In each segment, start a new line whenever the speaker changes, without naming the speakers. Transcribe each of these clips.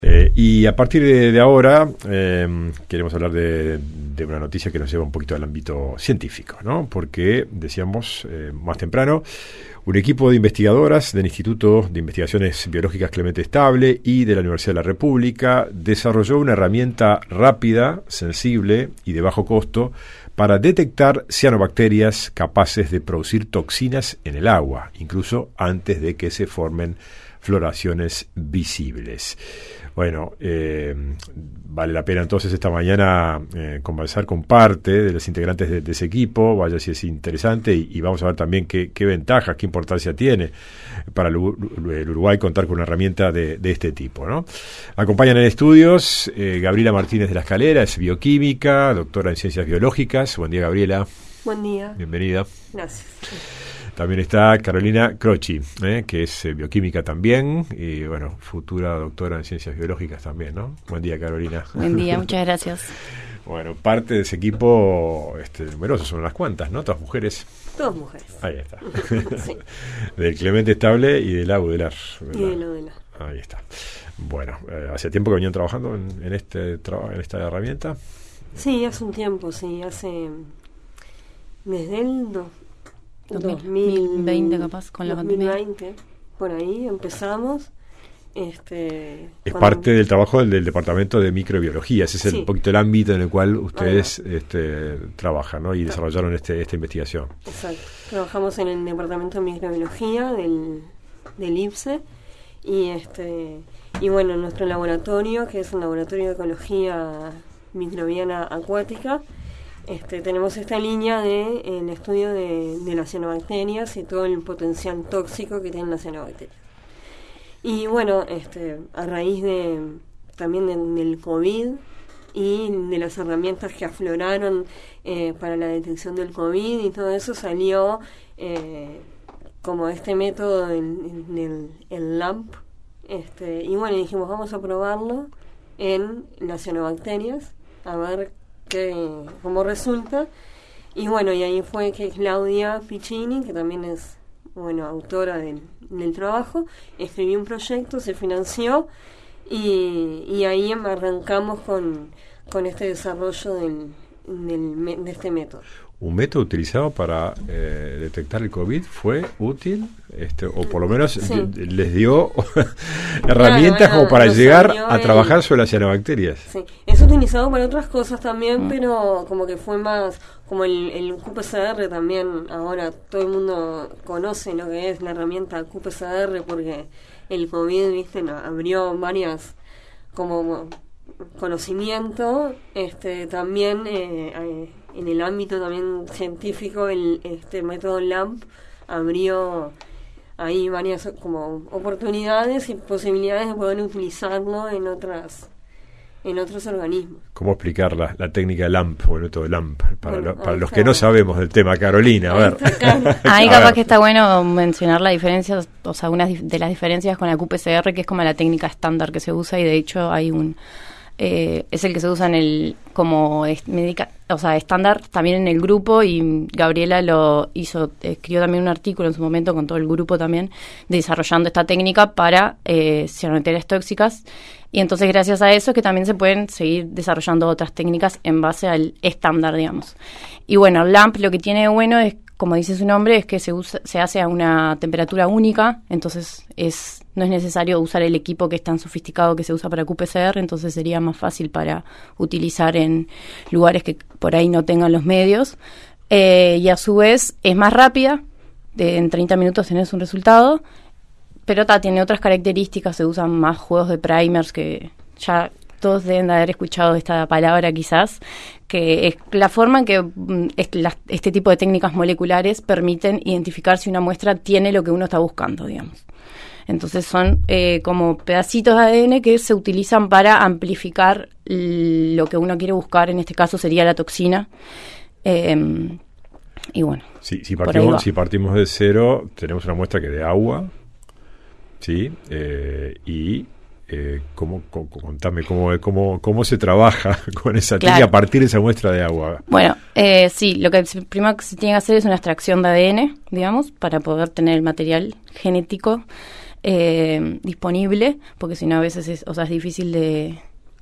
Y a partir de ahora queremos hablar de una noticia que nos lleva un poquito al ámbito científico, ¿no? Porque, decíamos más temprano, un equipo de investigadoras del Instituto de Investigaciones Biológicas Clemente Estable y de la Universidad de la República desarrolló una herramienta rápida, sensible y de bajo costo para detectar cianobacterias capaces de producir toxinas en el agua, incluso antes de que se formen floraciones visibles. Bueno, vale la pena entonces esta mañana conversar con parte de los integrantes de ese equipo, vaya si es interesante, y vamos a ver también qué ventajas, qué importancia tiene para el Uruguay contar con una herramienta de este tipo, ¿no? Acompañan en estudios Gabriela Martínez de la Escalera, es bioquímica, doctora en ciencias biológicas. Buen día, Gabriela.
Buen día.
Bienvenida.
Gracias.
También está Carolina Croci, que es bioquímica también y, bueno, futura doctora en ciencias biológicas también, ¿no? Buen día, Carolina.
Buen día, muchas gracias.
Bueno, parte de ese equipo numerosos, son unas cuantas, ¿no? Todas mujeres.
Todas mujeres.
Ahí está.
Sí.
Del Clemente Estable y del UDELAR.
Y del UDELAR.
Ahí está. Bueno, ¿hace tiempo que venían trabajando en esta herramienta?
Sí, hace un tiempo, sí. Desde el
2020 capaz, con la pandemia.
2020, por ahí empezamos.
Es parte del trabajo del Departamento de Microbiología, ese es un poquito el ámbito en el cual ustedes trabajan, ¿no? Y desarrollaron esta investigación.
Exacto. Trabajamos en el Departamento de Microbiología del IPSE y bueno, nuestro laboratorio, que es un laboratorio de ecología microbiana acuática, tenemos esta línea de el estudio de las cianobacterias y todo el potencial tóxico que tienen las cianobacterias. Y bueno, a raíz también del COVID y de las herramientas que afloraron para la detección del COVID y todo eso, salió como este método, el LAMP, y bueno, dijimos, vamos a probarlo en las cianobacterias, a ver cómo resulta. Y bueno, y ahí fue que Claudia Piccini, que también es autora del trabajo, escribió un proyecto, se financió y ahí arrancamos con este desarrollo de este método.
¿Un método utilizado para detectar el COVID fue útil? O por lo menos les dio herramientas como para llegar a trabajar sobre las cianobacterias.
Sí, es utilizado para otras cosas también, pero como que fue más, como el QPCR también, ahora todo el mundo conoce lo que es la herramienta QPCR porque el COVID, abrió varias como conocimiento, también en el ámbito también científico, este método LAMP abrió ahí varias como oportunidades y posibilidades de poder utilizarlo en otros organismos.
¿Cómo explicar la técnica LAMP o el método LAMP para los que no sabemos del tema, Carolina? A ver.
Ahí capaz que está bueno mencionar la diferencia, o sea, una de las diferencias con la QPCR, que es como la técnica estándar que se usa, y de hecho hay es el que se usa estándar también en el grupo, y Gabriela escribió también un artículo en su momento con todo el grupo también, desarrollando esta técnica para cianobacterias tóxicas, y entonces gracias a eso es que también se pueden seguir desarrollando otras técnicas en base al estándar, digamos. Y bueno, LAMP lo que tiene de bueno es, como dice su nombre, es que se hace a una temperatura única, entonces no es necesario usar el equipo que es tan sofisticado que se usa para QPCR, entonces sería más fácil para utilizar en lugares que por ahí no tengan los medios, y a su vez es más rápida, en 30 minutos tenés un resultado, pero tiene otras características, se usan más juegos de primers, que ya todos deben de haber escuchado esta palabra quizás, que es la forma en que este tipo de técnicas moleculares permiten identificar si una muestra tiene lo que uno está buscando, digamos. Entonces son como pedacitos de ADN que se utilizan para amplificar lo que uno quiere buscar, en este caso sería la toxina. Y bueno,
si partimos de cero, tenemos una muestra que de agua, ¿sí? Contame cómo se trabaja con esa técnica a partir de esa muestra de agua.
Bueno, lo que primero que se tiene que hacer es una extracción de ADN, digamos, para poder tener el material genético. disponible, porque si no a veces es difícil de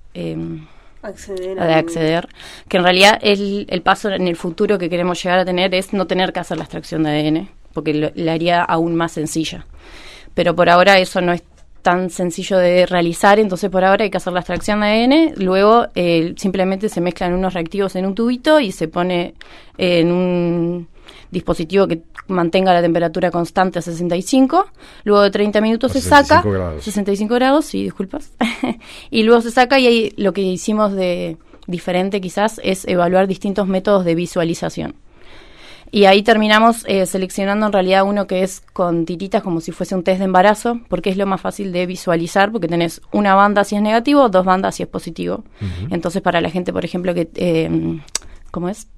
acceder, que en realidad el paso en el futuro que queremos llegar a tener es no tener que hacer la extracción de ADN, porque la haría aún más sencilla. Pero por ahora eso no es tan sencillo de realizar, entonces por ahora hay que hacer la extracción de ADN, luego simplemente se mezclan unos reactivos en un tubito y se pone en un dispositivo que mantenga la temperatura constante a 65, luego de 30 minutos se saca, 65 grados, sí, disculpas, y luego se saca y ahí lo que hicimos de diferente quizás es evaluar distintos métodos de visualización. Y ahí terminamos seleccionando en realidad uno que es con tiritas como si fuese un test de embarazo, porque es lo más fácil de visualizar, porque tenés una banda si es negativo, 2 bandas si es positivo. Uh-huh. Entonces para la gente, por ejemplo, que... ¿cómo es?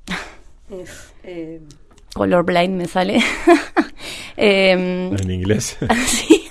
Colorblind me sale.
¿En inglés?
Sí.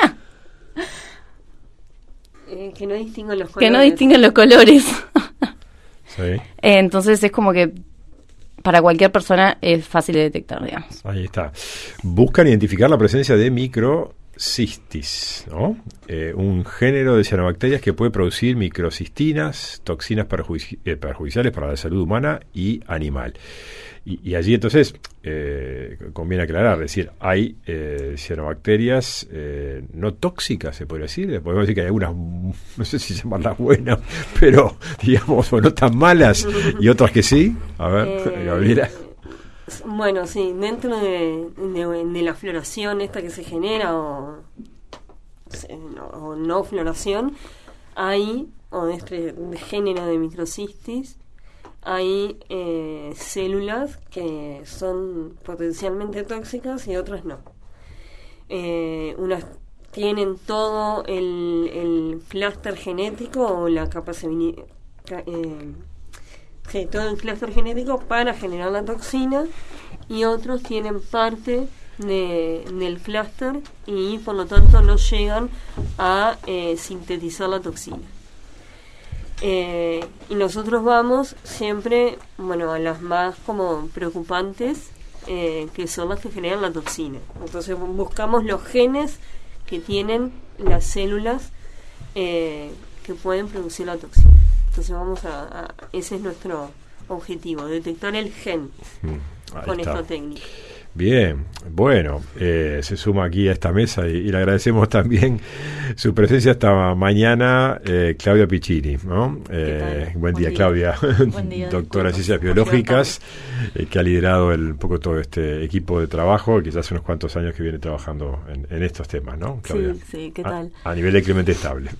Que no distinguen los colores.
Que no distinguen los colores.
Sí.
Entonces es como que para cualquier persona es fácil de detectar, digamos.
Ahí está. Buscan identificar la presencia de microcistis, ¿no? Un género de cianobacterias que puede producir microcistinas, toxinas perjudiciales para la salud humana y animal. Y allí entonces conviene aclarar, es decir, hay cianobacterias no tóxicas, se podría decir. Podemos decir que hay algunas, no sé si llamarlas buenas, pero digamos, o no tan malas, y otras que sí. A ver, Gabriela.
Bueno, sí, dentro de la floración esta que se genera o no floración, hay, o de este género de microcistis, hay células que son potencialmente tóxicas y otras no. Unas tienen todo el clúster genético o la capacidad, todo el clúster genético para generar la toxina, y otros tienen parte del clúster y por lo tanto no llegan a sintetizar la toxina. Y nosotros vamos siempre, a las más como preocupantes, que son las que generan la toxina. Entonces buscamos los genes que tienen las células que pueden producir la toxina. Entonces ese es nuestro objetivo, detectar el gen con esta técnica.
Bien, bueno, se suma aquí a esta mesa y le agradecemos también su presencia esta mañana, Claudia Piccini, ¿no? Buen día, Claudia.
Buen día,
doctora en Ciencias Biológicas, que ha liderado un poco todo este equipo de trabajo, que ya hace unos cuantos años que viene trabajando en estos temas, ¿no, Claudia?
Sí, ¿qué tal?
A nivel de Clemente Estable.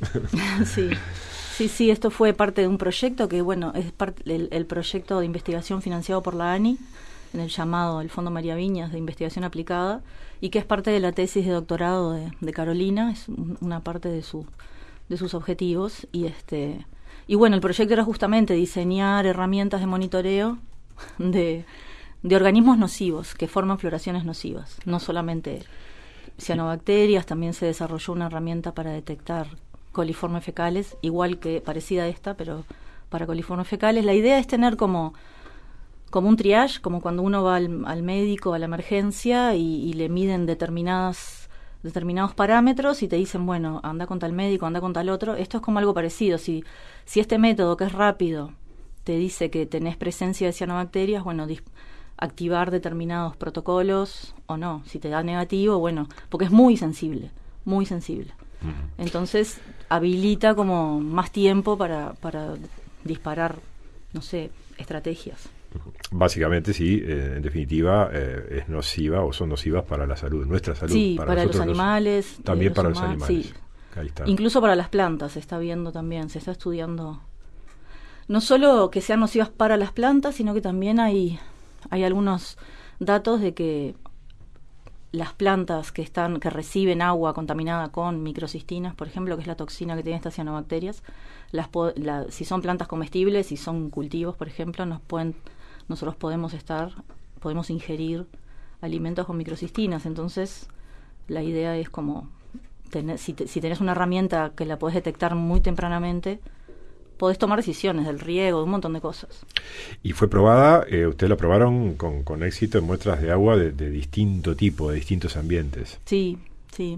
Sí, esto fue parte de un proyecto que, es el proyecto de investigación financiado por la ANI, en el llamado el Fondo María Viñas de Investigación Aplicada, y que es parte de la tesis de doctorado de Carolina, es una parte de sus objetivos, y el proyecto era justamente diseñar herramientas de monitoreo de organismos nocivos que forman floraciones nocivas, no solamente cianobacterias, también se desarrolló una herramienta para detectar coliformes fecales, igual que parecida a esta, pero para coliformes fecales. La idea es tener como un triage, como cuando uno va al médico, a la emergencia, y le miden determinados parámetros y te dicen, anda con tal médico, anda con tal otro. Esto es como algo parecido. Si este método, que es rápido, te dice que tenés presencia de cianobacterias, activar determinados protocolos o no. Si te da negativo, porque es muy sensible, muy sensible. Entonces habilita como más tiempo para disparar, estrategias.
Básicamente, sí, en definitiva, es nociva o son nocivas para la salud, nuestra salud.
Sí, para los animales.
También para los animales.
Sí. Ahí está. Incluso para las plantas se está viendo también, se está estudiando. No solo que sean nocivas para las plantas, sino que también hay algunos datos de que las plantas que reciben agua contaminada con microcistinas, por ejemplo, que es la toxina que tienen estas cianobacterias, si son plantas comestibles, si son cultivos, por ejemplo, nosotros podemos ingerir alimentos con microcistinas. Entonces, la idea es como si tenés una herramienta que la podés detectar muy tempranamente, podés tomar decisiones del riego, de un montón de cosas.
Y fue probada, ustedes la probaron con éxito en muestras de agua de distinto tipo, de distintos ambientes.
Sí.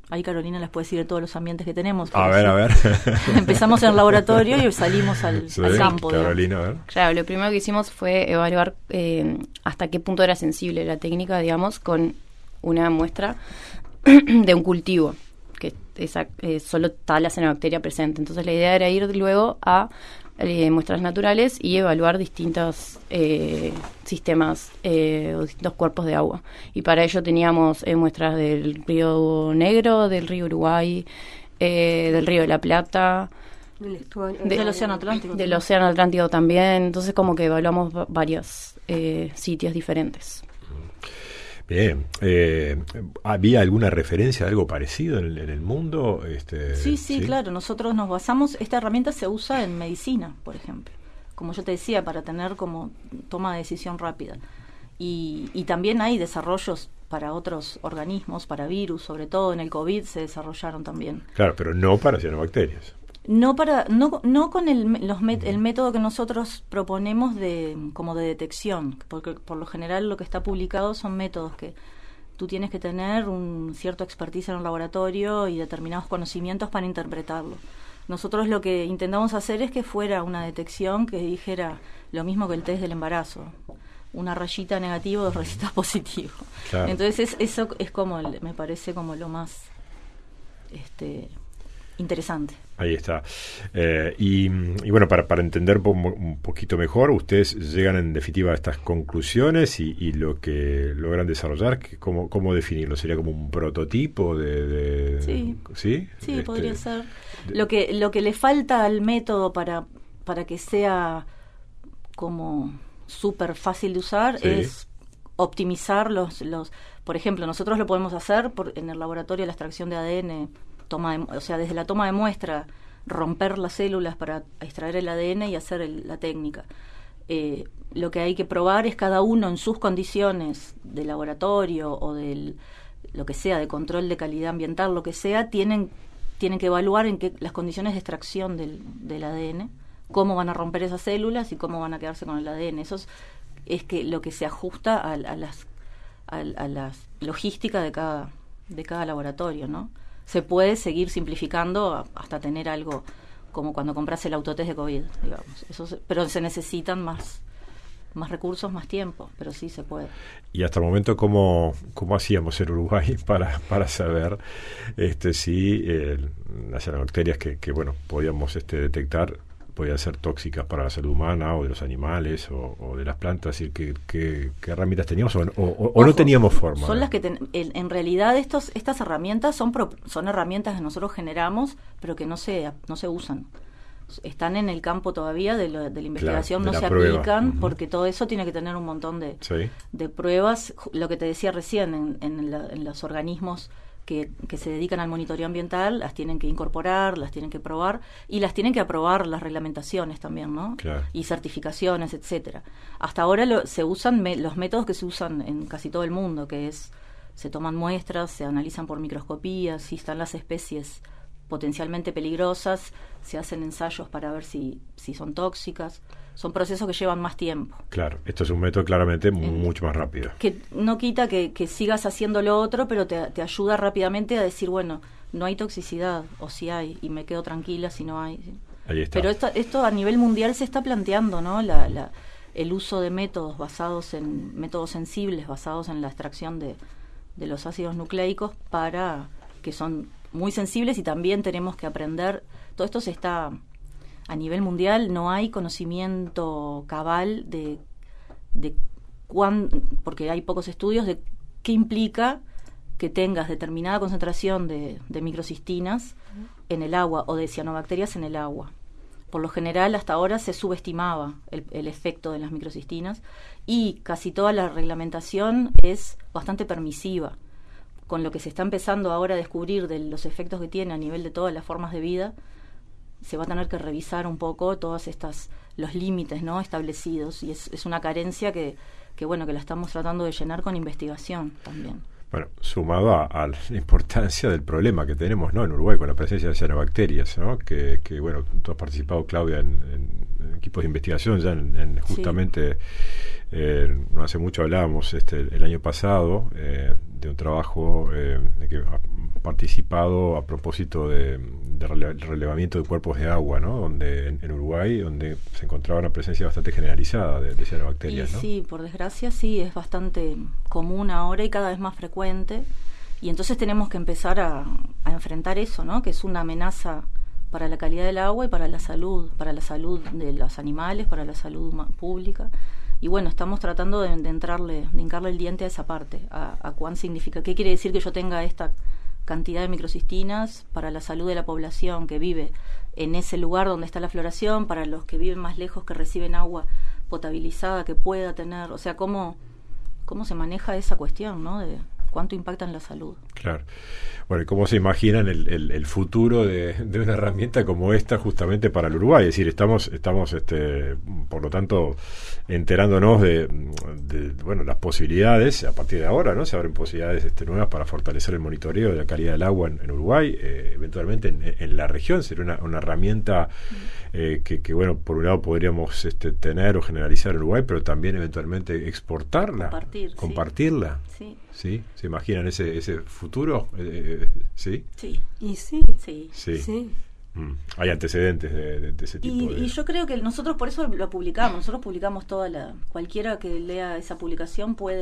Ahí Carolina les puede decir de todos los ambientes que tenemos.
A ver.
Empezamos en el laboratorio y salimos al campo.
Carolina, a ver.
Claro, lo primero que hicimos fue evaluar hasta qué punto era sensible la técnica, digamos, con una muestra de un cultivo, que solo está la cianobacteria presente. Entonces la idea era ir luego a muestras naturales y evaluar distintos sistemas o distintos cuerpos de agua. Y para ello teníamos muestras del río Negro, del río Uruguay, del río de la Plata,
del Océano Atlántico.
Del Océano Atlántico también. Entonces como que evaluamos varios sitios diferentes.
Bien, ¿había alguna referencia de algo parecido en el mundo?
Sí, claro, nosotros nos basamos, esta herramienta se usa en medicina, por ejemplo, como yo te decía, para tener como toma de decisión rápida. Y también hay desarrollos para otros organismos, para virus, sobre todo en el COVID se desarrollaron también.
Claro, pero no para cianobacterias.
No con el método que nosotros proponemos como de detección, porque por lo general lo que está publicado son métodos que tú tienes que tener un cierto expertise en el laboratorio y determinados conocimientos para interpretarlo. Nosotros lo que intentamos hacer es que fuera una detección que dijera lo mismo que el test del embarazo, una rayita negativo, 2 rayitas positivo. Claro. Entonces eso es como me parece como lo más interesante.
Ahí está. Y bueno, para entender un poquito mejor, ustedes llegan en definitiva a estas conclusiones y lo que logran desarrollar, ¿cómo definirlo? ¿Sería como un prototipo de
Sí, podría ser. Lo que le falta al método para que sea como súper fácil de usar es optimizar los por ejemplo, nosotros lo podemos hacer en el laboratorio de la extracción de ADN, desde la toma de muestra, romper las células para extraer el ADN y hacer la técnica. Lo que hay que probar es cada uno en sus condiciones de laboratorio o lo que sea, de control de calidad ambiental, lo que sea, tienen que evaluar las condiciones de extracción del ADN, cómo van a romper esas células y cómo van a quedarse con el ADN. Eso es que lo que se ajusta a la logística de cada laboratorio, ¿no? Se puede seguir simplificando hasta tener algo como cuando compras el autotest de COVID, digamos. Pero se necesitan más recursos, más tiempo, pero sí se puede.
Y hasta el momento, ¿cómo hacíamos en Uruguay para saber si las cianobacterias que podíamos detectar podían ser tóxicas para la salud humana o de los animales o de las plantas? Es decir, ¿qué herramientas teníamos o no teníamos forma?
Son las que en realidad estas herramientas son herramientas que nosotros generamos, pero que no se usan. Están en el campo todavía de la investigación, no se aplican, porque todo eso tiene que tener un montón de pruebas. Lo que te decía recién, en los organismos que se dedican al monitoreo ambiental, las tienen que incorporar, las tienen que probar y las tienen que aprobar las reglamentaciones también, ¿no?
Claro.
Y certificaciones, etcétera. Hasta ahora se usan los métodos que se usan en casi todo el mundo, que es se toman muestras, se analizan por microscopía, si están las especies potencialmente peligrosas, se hacen ensayos para ver si son tóxicas. Son procesos que llevan más tiempo.
Claro, esto es un método claramente mucho más rápido.
Que no quita que sigas haciendo lo otro, pero te ayuda rápidamente a decir, bueno, no hay toxicidad, o si hay, y me quedo tranquila si no hay.
Ahí está.
Pero esto a nivel mundial se está planteando, ¿no? El uso de métodos métodos sensibles, basados en la extracción de los ácidos nucleicos, que son muy sensibles, y también tenemos que aprender. Todo esto se está... A nivel mundial no hay conocimiento cabal porque hay pocos estudios de qué implica que tengas determinada concentración de microcistinas en el agua o de cianobacterias en el agua. Por lo general, hasta ahora se subestimaba el efecto de las microcistinas y casi toda la reglamentación es bastante permisiva. Con lo que se está empezando ahora a descubrir de los efectos que tiene a nivel de todas las formas de vida, se va a tener que revisar un poco todos los límites, ¿no?, establecidos, y es una carencia que la estamos tratando de llenar con investigación también.
Bueno, sumado a la importancia del problema que tenemos, ¿no?, en Uruguay con la presencia de cianobacterias, ¿no?, que tú has participado, Claudia, en equipos de investigación ya justamente no hace mucho hablábamos el año pasado de un trabajo que participado a propósito de relevamiento de cuerpos de agua, ¿no? Donde en Uruguay, donde se encontraba una presencia bastante generalizada de cianobacterias, ¿no?
Sí, por desgracia sí, es bastante común ahora y cada vez más frecuente. Y entonces tenemos que empezar a enfrentar eso, ¿no? Que es una amenaza para la calidad del agua y para la salud de los animales, para la salud pública. Y bueno, estamos tratando de hincarle el diente a esa parte, a cuán significa, qué quiere decir que yo tenga esta cantidad de microcistinas para la salud de la población que vive en ese lugar donde está la floración, para los que viven más lejos, que reciben agua potabilizada, que pueda tener, o sea, cómo se maneja esa cuestión, ¿no? De cuánto impacta en la salud.
Claro. Bueno, ¿y cómo se imaginan el futuro de una herramienta como esta justamente para el Uruguay? Es decir, estamos por lo tanto, enterándonos de bueno, las posibilidades, a partir de ahora, ¿no? Se abren posibilidades nuevas para fortalecer el monitoreo de la calidad del agua en Uruguay, eventualmente en la región. Sería una herramienta que, bueno, por un lado podríamos tener o generalizar en Uruguay, pero también eventualmente exportarla, compartirla.
Sí.
¿Sí? ¿Se imaginan ese futuro? ¿Sí?
Sí.
Y sí.
Sí.
Sí.
Hay antecedentes de ese tipo
y yo creo que nosotros por eso lo publicamos. Nosotros publicamos cualquiera que lea esa publicación puede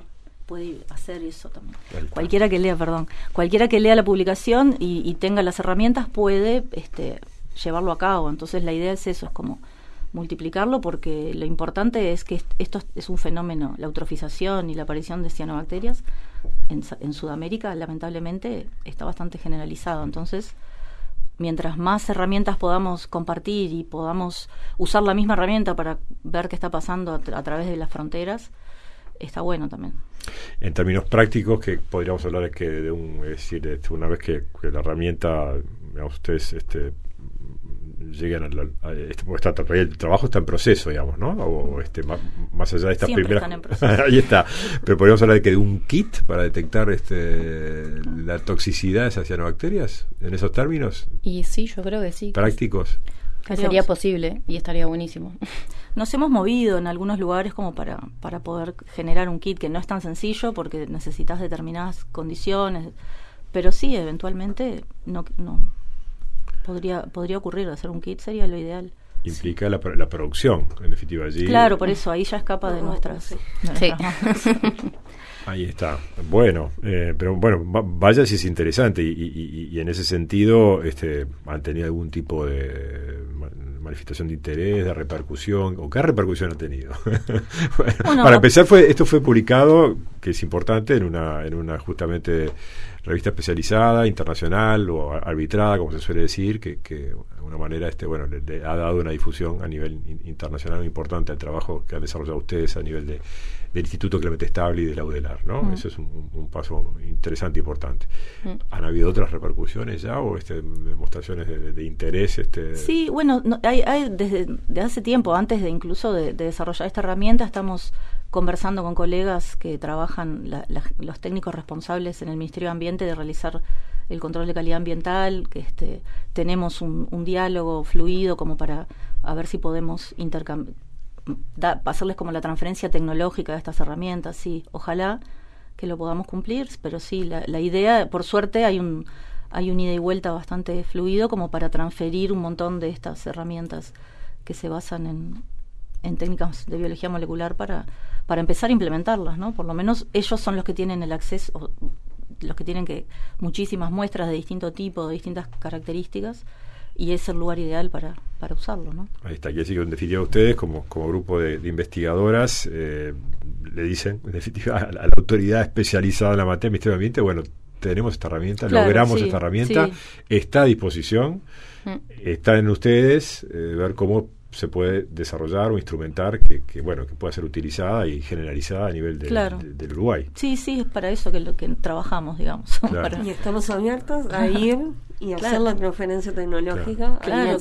hacer eso también. Cualquiera que lea la publicación y tenga las herramientas puede llevarlo a cabo. Entonces la idea es eso, es como multiplicarlo, porque lo importante es que esto es un fenómeno, la eutrofización y la aparición de cianobacterias en Sudamérica lamentablemente está bastante generalizado. Entonces, mientras más herramientas podamos compartir y podamos usar la misma herramienta para ver qué está pasando a través de las fronteras, está bueno también.
En términos prácticos, que podríamos hablar es decir, una vez que la herramienta, digamos, ustedes llegan el trabajo está en proceso, digamos, ¿no? O más allá de estas primeras,
están en proceso.
Ahí está. Pero podríamos hablar de un kit para detectar la toxicidad de esas cianobacterias en esos términos.
Y sí, yo creo que sí.
Prácticos.
Que sería posible y estaría buenísimo.
Nos hemos movido en algunos lugares como para poder generar un kit, que no es tan sencillo porque necesitas determinadas condiciones, pero sí, eventualmente no podría ocurrir. Hacer un kit sería lo ideal.
Implica la producción, en definitiva, allí.
Claro, por eso ahí ya escapa de nuestras.
Sí.
Ahí está. Bueno, pero bueno, vaya si es interesante y en ese sentido han tenido algún tipo de manifestación de interés, de repercusión, o qué repercusión ha tenido. Bueno, para empezar, esto fue publicado, que es importante, en una justamente revista especializada, internacional o arbitrada, como se suele decir, que de alguna manera le ha dado una difusión a nivel internacional muy importante al trabajo que han desarrollado ustedes a nivel del Instituto Clemente Stabile y de la UDELAR, ¿no? Eso es un paso interesante e importante. ¿Han habido otras repercusiones ya o demostraciones de interés?
Sí, bueno, hay desde hace tiempo, antes de incluso de desarrollar esta herramienta, estamos conversando con colegas que trabajan, los técnicos responsables en el Ministerio de Ambiente de realizar el control de calidad ambiental, que tenemos un diálogo fluido como para a ver si podemos hacerles como la transferencia tecnológica de estas herramientas. Sí, ojalá que lo podamos cumplir, pero sí, la idea, por suerte hay un ida y vuelta bastante fluido como para transferir un montón de estas herramientas que se basan en técnicas de biología molecular para empezar a implementarlas, ¿no? Por lo menos ellos son los que tienen el acceso, los que tienen muchísimas muestras de distinto tipo, de distintas características, y es el lugar ideal para usarlo, ¿no? Ahí
está. Quiere decir que en definitiva ustedes como grupo de investigadoras le dicen en definitiva a la autoridad especializada en la materia del Ministerio de Ambiente, bueno, tenemos esta herramienta,
claro,
logramos
sí,
esta herramienta, sí, está a disposición, está en ustedes ver cómo se puede desarrollar o instrumentar que pueda ser utilizada y generalizada a nivel del Uruguay.
Sí, es para eso que trabajamos, digamos.
Claro.
Y estamos abiertos a ir y hacer la transferencia tecnológica.
Claro.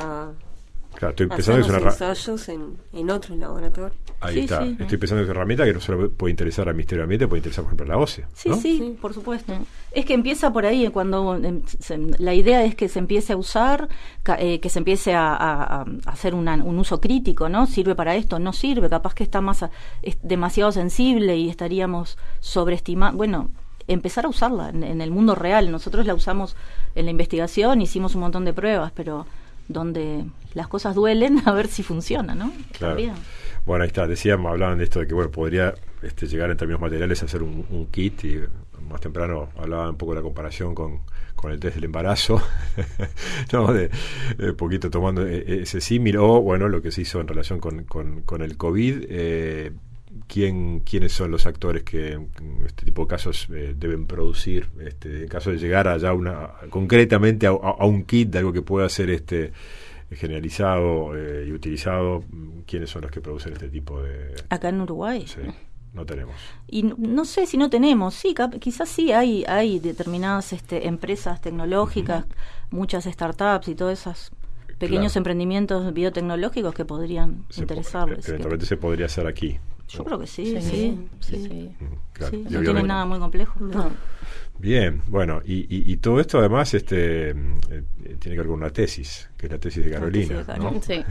Estoy pensando que es una
ensayos en otros laboratorios.
Ahí está. Sí. Estoy pensando que es una herramienta que no solo puede interesar al Ministerio de Ambiente, puede interesar, por ejemplo, a la OCE, ¿no?
Sí, por supuesto. Es que empieza por ahí, cuando la idea es que se empiece a usar, que se empiece a hacer un uso crítico, ¿no? ¿Sirve para esto? ¿No sirve? Capaz que es demasiado sensible y estaríamos sobreestimando. Bueno, empezar a usarla en el mundo real. Nosotros la usamos en la investigación, hicimos un montón de pruebas, pero donde las cosas duelen, a ver si funciona, ¿no?
Claro.
También.
Bueno, ahí está, hablaban de esto de que bueno, podría llegar en términos materiales a hacer un kit, y más temprano hablaba un poco de la comparación con el test del embarazo, ¿no? de poquito tomando ese símil, o bueno, lo que se hizo en relación con el COVID. ¿Quiénes son los actores que en este tipo de casos deben producir, en caso de llegar allá concretamente a un kit de algo que pueda ser generalizado y utilizado? ¿Quiénes son los que producen este tipo de...?
Acá en Uruguay.
Sí, no tenemos.
Y no sé si no tenemos, sí, quizás sí hay determinadas empresas tecnológicas, muchas startups y todos esos pequeños emprendimientos biotecnológicos que podrían interesarles.
Eventualmente se podría hacer aquí.
Yo creo que sí.
Claro,
sí, no tiene nada muy complejo.
No.
Bien, bueno, y todo esto además tiene que ver con una tesis, que es la tesis de Carolina, ¿no?
Sí.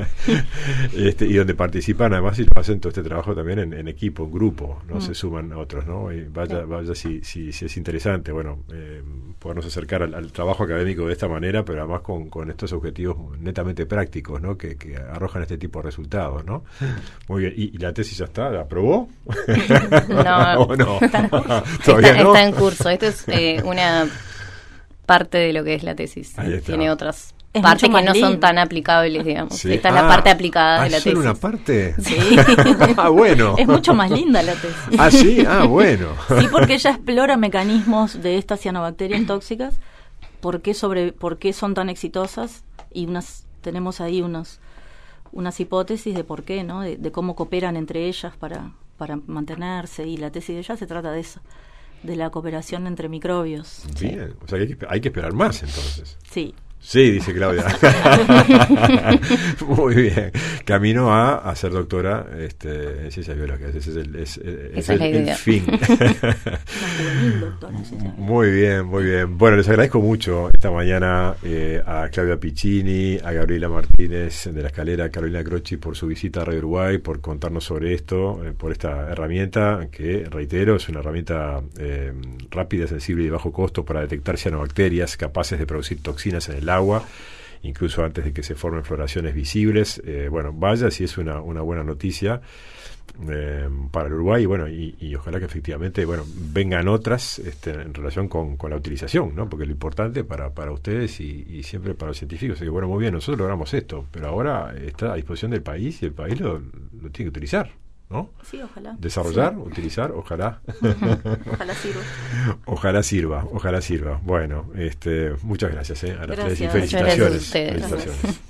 Y donde participan además y lo hacen todo este trabajo también en equipo, en grupo, ¿no? Se suman otros, ¿no? Y vaya si es interesante, bueno, podernos acercar al trabajo académico de esta manera, pero además con estos objetivos netamente prácticos, ¿no? Que arrojan este tipo de resultados, ¿no? Muy bien, ¿y la tesis ya está? ¿La aprobó?
No,
¿O no? Todavía no.
Está en curso. Esto es una parte de lo que es la tesis. Tiene otras
Es
partes
mucho
que
más
no son
lindo.
tan aplicables, digamos.
Sí.
Esta es la parte aplicada de la
¿solo
tesis.
una parte?
Sí.
Bueno.
Es mucho más linda la tesis.
Ah, sí, bueno.
Sí, porque ella explora mecanismos de estas cianobacterias tóxicas, por qué son tan exitosas, y tenemos ahí unas hipótesis de por qué, ¿no? De cómo cooperan entre ellas para mantenerse, y la tesis de ella se trata de eso, de la cooperación entre microbios.
Bien, o sea que hay que esperar más entonces.
Sí.
Sí, dice Claudia. Muy bien. Camino a ser doctora en ciencias biológicas. Ese es el fin. Muy bien, muy bien. Bueno, les agradezco mucho esta mañana a Claudia Piccini, a Gabriela Martínez de La Escalera, a Carolina Croci por su visita a Radio Uruguay, por contarnos sobre esto, por esta herramienta que, reitero, es una herramienta rápida, sensible y de bajo costo para detectar cianobacterias capaces de producir toxinas en el agua, incluso antes de que se formen floraciones visibles. Bueno, vaya si es una buena noticia para el Uruguay, y ojalá que efectivamente vengan otras en relación con la utilización, ¿no? Porque lo importante para ustedes y siempre para los científicos es que, muy bien, nosotros logramos esto, pero ahora está a disposición del país, y el país lo tiene que utilizar, ¿no?
Sí, ojalá.
Desarrollar, utilizar, ojalá.
Ojalá sirva.
Ojalá sirva. Bueno, muchas gracias a las tres y
Gracias.
felicitaciones.
Muchas gracias a ustedes.
Felicitaciones.